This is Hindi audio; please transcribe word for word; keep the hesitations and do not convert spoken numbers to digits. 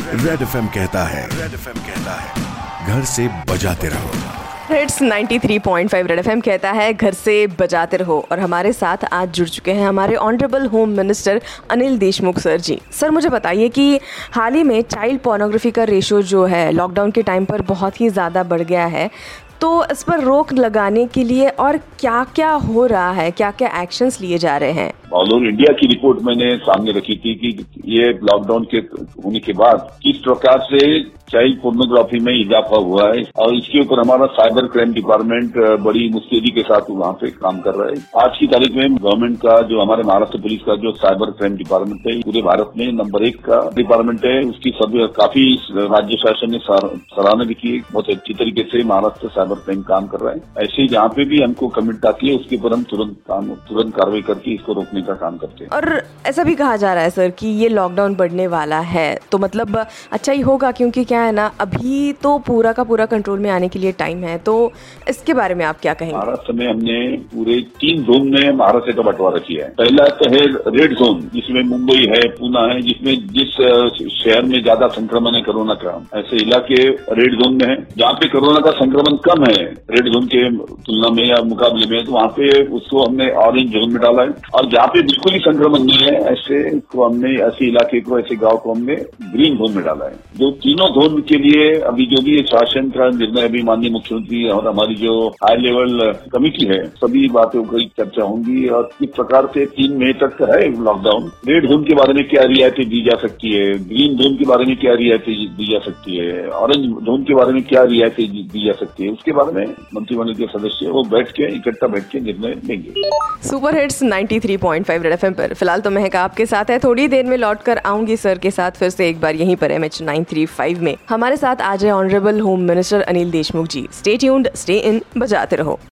रेड एफएम कहता है रेड एफएम कहता है घर से बजाते रहो। हिट्स तिरानवे पॉइंट फाइव रेड एफएम कहता है घर से बजाते रहो। और हमारे साथ आज जुड़ चुके हैं हमारे honourable home minister Anil Deshmukh sir ji. Sir मुझे बताइए कि हाल ही में चाइल्ड पोर्नोग्राफी का रेशो जो है लॉकडाउन के टाइम पर बहुत ही ज़्यादा बढ़ गया है, तो इस पर रोक लगाने के लिए और क्या क्या हो रहा है, क्या क्या एक्शंस लिए जा रहे हैं? ऑल ओवर इंडिया की रिपोर्ट मैंने सामने रखी थी कि ये लॉकडाउन के होने के बाद किस प्रकार से चाइल्ड पोर्नोग्राफी में इजाफा हुआ है, और इसके ऊपर हमारा साइबर क्राइम डिपार्टमेंट बड़ी मुस्तैदी के साथ वहां पे काम कर रहा है। आज की तारीख में गवर्नमेंट का जो हमारे महाराष्ट्र पुलिस का जो साइबर क्राइम डिपार्टमेंट है पूरे भारत में नंबर एक का डिपार्टमेंट है। उसकी सब काफी राज्य शासन ने सराहना भी की, बहुत अच्छी तरीके से महाराष्ट्र साइबर क्राइम काम कर रहा है। ऐसे ही जहाँ पे भी हमको कमिट आती है उसके ऊपर हम तुरंत काम तुरंत कार्रवाई करके इसको रोकने का काम करते हैं। और ऐसा भी कहा जा रहा है सर कि ये लॉकडाउन बढ़ने वाला है, तो मतलब अच्छा ही होगा, क्योंकि क्या है ना, अभी तो पूरा का पूरा कंट्रोल में आने के लिए टाइम है। तो इसके बारे में आप क्या कहेंगे? महाराष्ट्र में हमने पूरे तीन जोन में महाराष्ट्र का बंटवारा किया है। पहला तो है रेड जोन, जिसमें मुंबई है, पूना है, जिसमें जिस शहर में ज्यादा संक्रमण है कोरोना का, ऐसे इलाके रेड जोन में है। जहाँ पे कोरोना का संक्रमण कम है रेड जोन के तुलना में या मुकाबले में, तो वहाँ पे उसको हमने ऑरेंज जोन में डाला है। और जहाँ पे बिल्कुल ही संक्रमण नहीं है ऐसे को हमने ऐसे इलाके को ऐसे गांव को हमने ग्रीन जोन में डाला है। जो तीनों जोन के लिए अभी जो भी शासन का निर्णय अभी माननीय मुख्यमंत्री और हमारी जो हाई लेवल कमेटी है सभी बातों की चर्चा होंगी, और किस प्रकार से तीन मई तक है लॉकडाउन। रेड जोन के बारे में क्या रियायतें दी जा सकती है, ग्रीन जोन के बारे में क्या रियायतें दी जा सकती है, ऑरेंज जोन के बारे में क्या रियायतें दी जा सकती है, उसके बारे में मंत्रिमंडल के सदस्य वो बैठ के इकट्ठा बैठ के निर्णय लेंगे। सुपर हिट्स तिरानवे पॉइंट फाइव रेड एफएम पर फिलहाल तो महक आपके साथ है। थोड़ी देर में लौट कर आऊंगी सर के साथ फिर से एक बार यहीं पर M H nine three five में। हमारे साथ आज है honourable home minister Anil Deshmukh ji. Stay tuned, stay in, बजाते रहो।